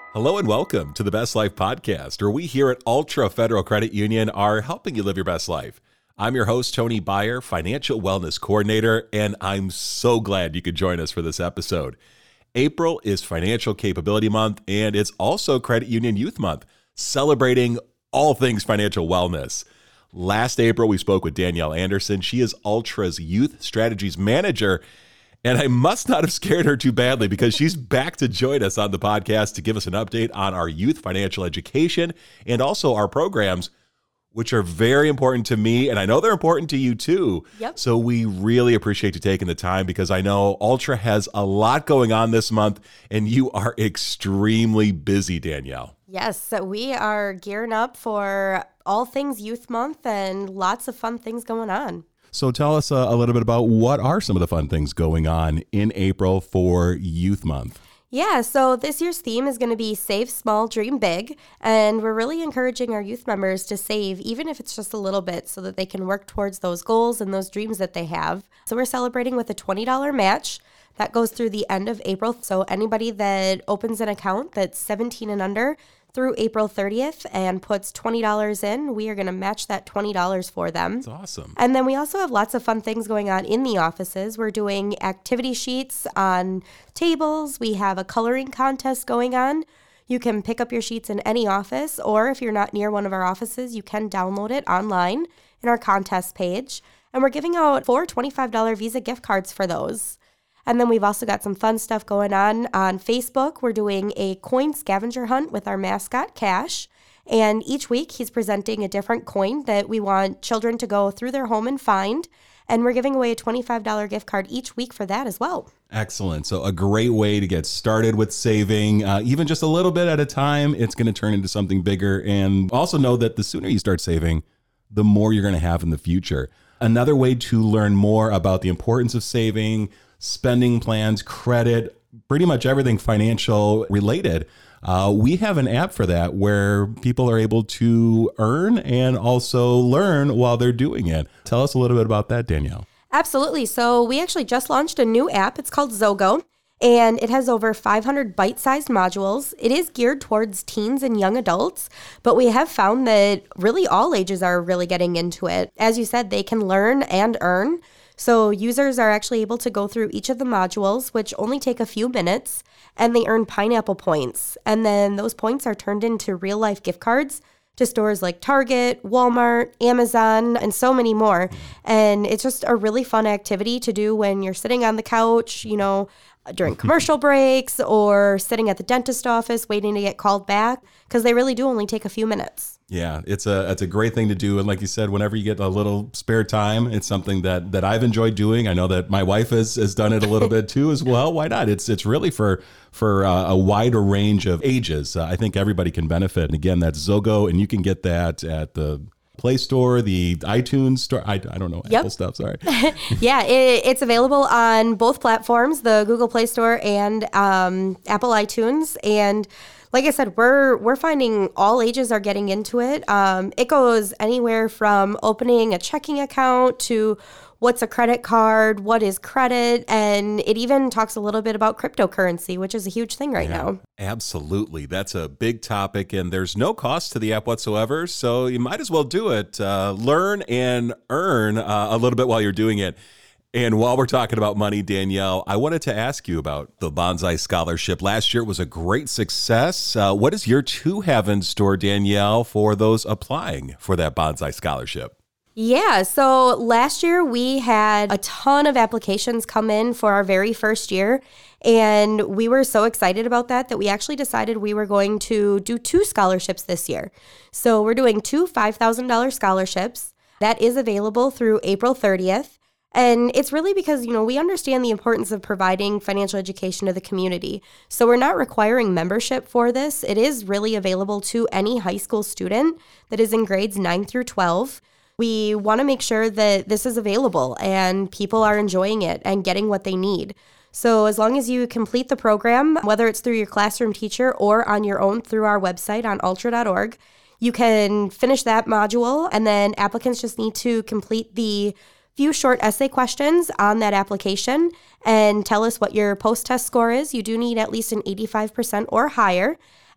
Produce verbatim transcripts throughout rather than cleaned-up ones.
Hello and welcome to the Best Life Podcast, where we here at Ultra Federal Credit Union are helping you live your best life. I'm your host, Tony Beyer, Financial Wellness Coordinator, and I'm so glad you could join us for this episode. April is Financial Capability Month, and it's also Credit Union Youth Month, celebrating all things financial wellness. Last April, we spoke with Danielle Anderson. She is Ultra's Youth Strategies Manager, and I must not have scared her too badly because she's back to join us on the podcast to give us an update on our youth financial education and also our programs, which are very important to me, and I know they're important to you too. Yep. So we really appreciate you taking the time because I know Ultra has a lot going on this month, and you are extremely busy, Danielle. Yes, so we are gearing up for all things Youth Month and lots of fun things going on. So tell us uh, a little bit about what are some of the fun things going on in April for Youth Month. Yeah, so this year's theme is going to be Save Small, Dream Big, and we're really encouraging our youth members to save, even if it's just a little bit, so that they can work towards those goals and those dreams that they have. So we're celebrating with a twenty dollars match. That goes through the end of April, so anybody that opens an account that's seventeen and under through April thirtieth and puts twenty dollars in, we are going to match that twenty dollars for them. That's awesome. And then we also have lots of fun things going on in the offices. We're doing activity sheets on tables. We have a coloring contest going on. You can pick up your sheets in any office, or if you're not near one of our offices, you can download it online in our contest page. And we're giving out four twenty-five dollars Visa gift cards for those. And then we've also got some fun stuff going on on Facebook. We're doing a coin scavenger hunt with our mascot, Cash. And each week he's presenting a different coin that we want children to go through their home and find. And we're giving away a twenty-five dollars gift card each week for that as well. Excellent. So a great way to get started with saving, uh, even just a little bit at a time. It's going to turn into something bigger. And also know that the sooner you start saving, the more you're going to have in the future. Another way to learn more about the importance of saving, spending plans, credit, pretty much everything financial related. Uh, we have an app for that where people are able to earn and also learn while they're doing it. Tell us a little bit about that, Danielle. Absolutely. So we actually just launched a new app. It's called Zogo, and it has over five hundred bite-sized modules. It is geared towards teens and young adults, but we have found that really all ages are really getting into it. As you said, they can learn and earn. So users are actually able to go through each of the modules, which only take a few minutes, and they earn Pineapple points. And then those points are turned into real-life gift cards to stores like Target, Walmart, Amazon, and so many more. And it's just a really fun activity to do when you're sitting on the couch, you know, during commercial breaks or sitting at the dentist office waiting to get called back, because they really do only take a few minutes. Yeah, it's a it's a great thing to do. And like you said, whenever you get a little spare time, it's something that that I've enjoyed doing. I know that my wife has, has done it a little bit too as well. Why not? It's it's really for for uh, a wider range of ages. Uh, I think everybody can benefit. And again, that's Zogo, and you can get that at the Play Store, the iTunes Store. I, I don't know, yep. Apple stuff, sorry. yeah, it, it's available on both platforms, the Google Play Store and um, Apple iTunes. And like I said, we're we're finding all ages are getting into it. Um, it goes anywhere from opening a checking account to what's a credit card, what is credit, and it even talks a little bit about cryptocurrency, which is a huge thing right yeah, now. Absolutely. That's a big topic, and there's no cost to the app whatsoever, so you might as well do it. Uh, learn and earn uh, a little bit while you're doing it. And while we're talking about money, Danielle, I wanted to ask you about the Bonsai Scholarship. Last year was a great success. Uh, what does year two have in store, Danielle, for those applying for that Bonsai Scholarship? Yeah, so last year we had a ton of applications come in for our very first year, and we were so excited about that that we actually decided we were going to do two scholarships this year. So we're doing two five thousand dollars scholarships. That is available through April thirtieth. And it's really because, you know, we understand the importance of providing financial education to the community. So we're not requiring membership for this. It is really available to any high school student that is in grades nine through twelve. We want to make sure that this is available and people are enjoying it and getting what they need. So as long as you complete the program, whether it's through your classroom teacher or on your own through our website on ultra dot org, you can finish that module, and then applicants just need to complete the few short essay questions on that application and tell us what your post-test score is. You do need at least an eighty-five percent or higher.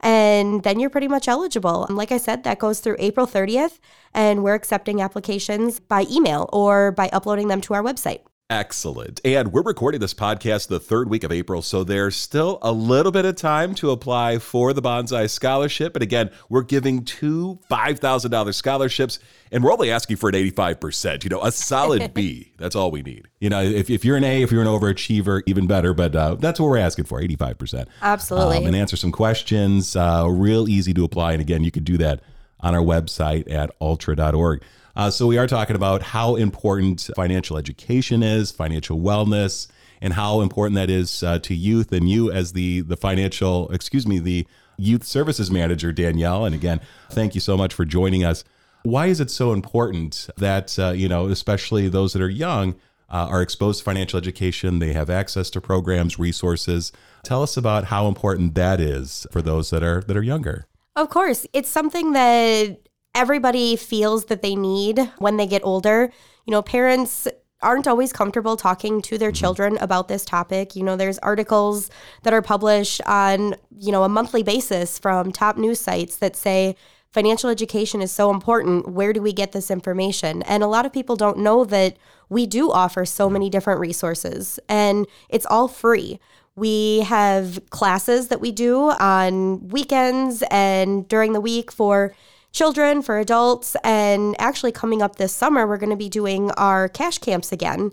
And then you're pretty much eligible. And like I said, that goes through April thirtieth, and we're accepting applications by email or by uploading them to our website. Excellent. And we're recording this podcast the third week of April, so there's still a little bit of time to apply for the Bonsai Scholarship. And again, we're giving two five thousand dollars scholarships, and we're only asking for an eighty-five percent, you know, a solid B. That's all we need. You know, if, if you're an A, if you're an overachiever, even better, but uh, that's what we're asking for, eighty-five percent. Absolutely. Um, and answer some questions, uh, real easy to apply. And again, you can do that on our website at ultra dot org. Uh, so we are talking about how important financial education is, financial wellness, and how important that is uh, to youth, and you as the the financial, excuse me, the youth services manager, Danielle. And again, thank you so much for joining us. Why is it so important that, uh, you know, especially those that are young, uh, are exposed to financial education? They have access to programs, resources. Tell us about how important that is for those that are that are younger. Of course, it's something that everybody feels that they need when they get older. You know, parents aren't always comfortable talking to their children about this topic. You know, there's articles that are published on, you know, a monthly basis from top news sites that say financial education is so important. Where do we get this information? And a lot of people don't know that we do offer so many different resources, and it's all free. We have classes that we do on weekends and during the week for children, for adults, and actually coming up this summer, we're going to be doing our cash camps again.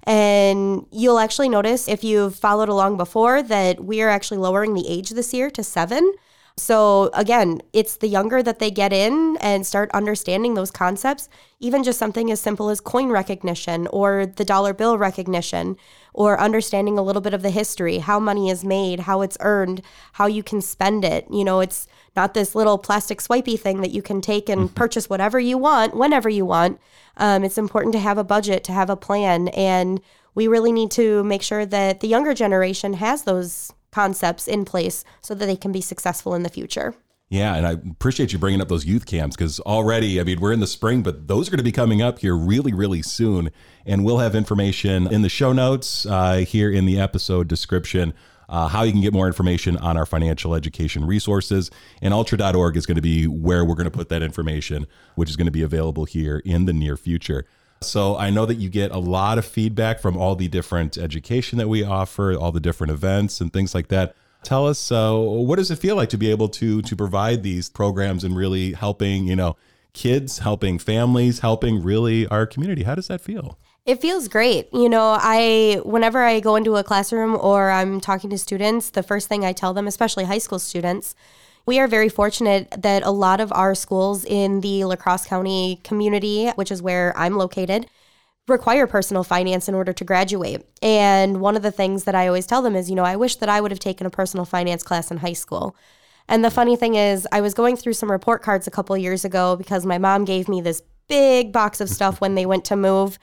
And you'll actually notice, if you've followed along before, that we are actually lowering the age this year to seven. So again, it's the younger that they get in and start understanding those concepts, even just something as simple as coin recognition or the dollar bill recognition, or understanding a little bit of the history, how money is made, how it's earned, how you can spend it. You know, it's not this little plastic swipey thing that you can take and purchase whatever you want, whenever you want. Um, it's important to have a budget, to have a plan. And we really need to make sure that the younger generation has those concepts in place so that they can be successful in the future. Yeah, and I appreciate you bringing up those youth camps, because already, I mean, we're in the spring, but those are going to be coming up here really, really soon. And we'll have information in the show notes uh, here in the episode description, uh, how you can get more information on our financial education resources. And ultra dot org is going to be where we're going to put that information, which is going to be available here in the near future. So I know that you get a lot of feedback from all the different education that we offer, all the different events and things like that. Tell us, uh, what does it feel like to be able to to provide these programs and really helping, you know, kids, helping families, helping really our community? How does that feel? It feels great. You know, I whenever I go into a classroom or I'm talking to students, the first thing I tell them, especially high school students, we are very fortunate that a lot of our schools in the La Crosse County community, which is where I'm located, require personal finance in order to graduate. And one of the things that I always tell them is, you know, I wish that I would have taken a personal finance class in high school. And the funny thing is, I was going through some report cards a couple years ago because my mom gave me this big box of stuff when they went to move.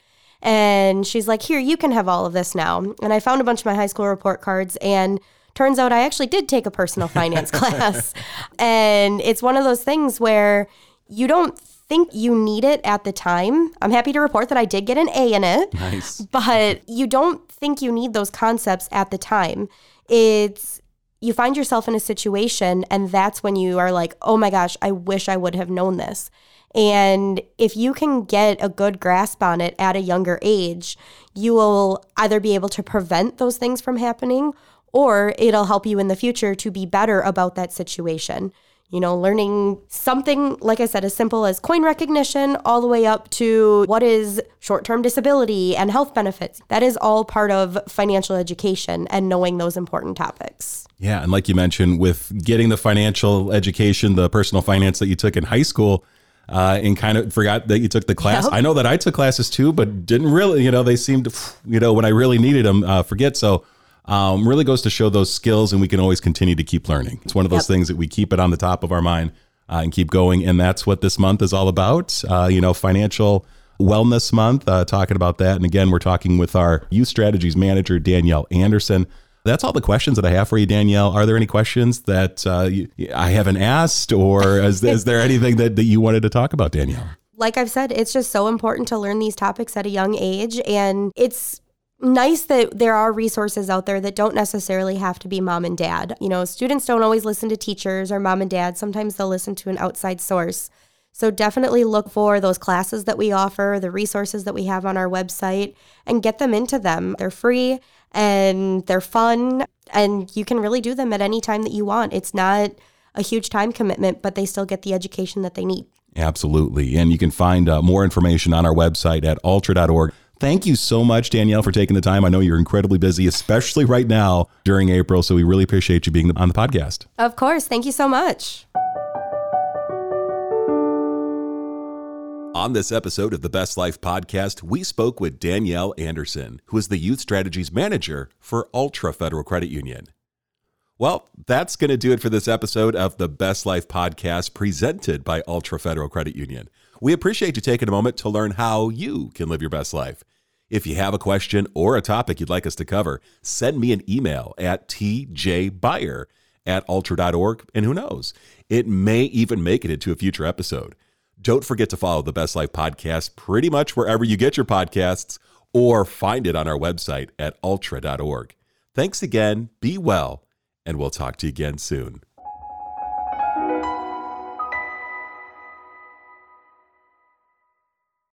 And she's like, here, you can have all of this now. And I found a bunch of my high school report cards, and turns out I actually did take a personal finance class. And it's one of those things where you don't think you need it at the time. I'm happy to report that I did get an A in it. Nice. But you don't think you need those concepts at the time. It's you find yourself in a situation, and that's when you are like, oh my gosh, I wish I would have known this. And if you can get a good grasp on it at a younger age, you will either be able to prevent those things from happening, or it'll help you in the future to be better about that situation. You know, learning something, like I said, as simple as coin recognition all the way up to what is short-term disability and health benefits. That is all part of financial education and knowing those important topics. Yeah, and like you mentioned, with getting the financial education, the personal finance that you took in high school, uh, and kind of forgot that you took the class. Yep. I know that I took classes too, but didn't really, you know, they seemed to, you know, when I really needed them, uh, forget. So Um, really goes to show those skills, and we can always continue to keep learning. It's one of those yep. things that we keep it on the top of our mind uh, and keep going. And that's what this month is all about. Uh, you know, Financial Wellness Month, uh, talking about that. And again, we're talking with our Youth Strategies Manager, Danielle Anderson. That's all the questions that I have for you, Danielle. Are there any questions that uh, you, I haven't asked, or is, is there anything that, that you wanted to talk about, Danielle? Like I've said, it's just so important to learn these topics at a young age. And it's nice that there are resources out there that don't necessarily have to be mom and dad. You know, students don't always listen to teachers or mom and dad. Sometimes they'll listen to an outside source. So definitely look for those classes that we offer, the resources that we have on our website, and get them into them. They're free and they're fun, and you can really do them at any time that you want. It's not a huge time commitment, but they still get the education that they need. Absolutely. And you can find uh, more information on our website at altra dot org. Thank you so much, Danielle, for taking the time. I know you're incredibly busy, especially right now during April. So we really appreciate you being on the podcast. Of course. Thank you so much. On this episode of the Best Life Podcast, we spoke with Danielle Anderson, who is the Youth Strategies Manager for Ultra Federal Credit Union. Well, that's going to do it for this episode of the Best Life Podcast presented by Ultra Federal Credit Union. We appreciate you taking a moment to learn how you can live your best life. If you have a question or a topic you'd like us to cover, send me an email at t j buyer at ultra dot org, and who knows, it may even make it into a future episode. Don't forget to follow the Best Life Podcast pretty much wherever you get your podcasts, or find it on our website at ultra dot org. Thanks again, be well, and we'll talk to you again soon.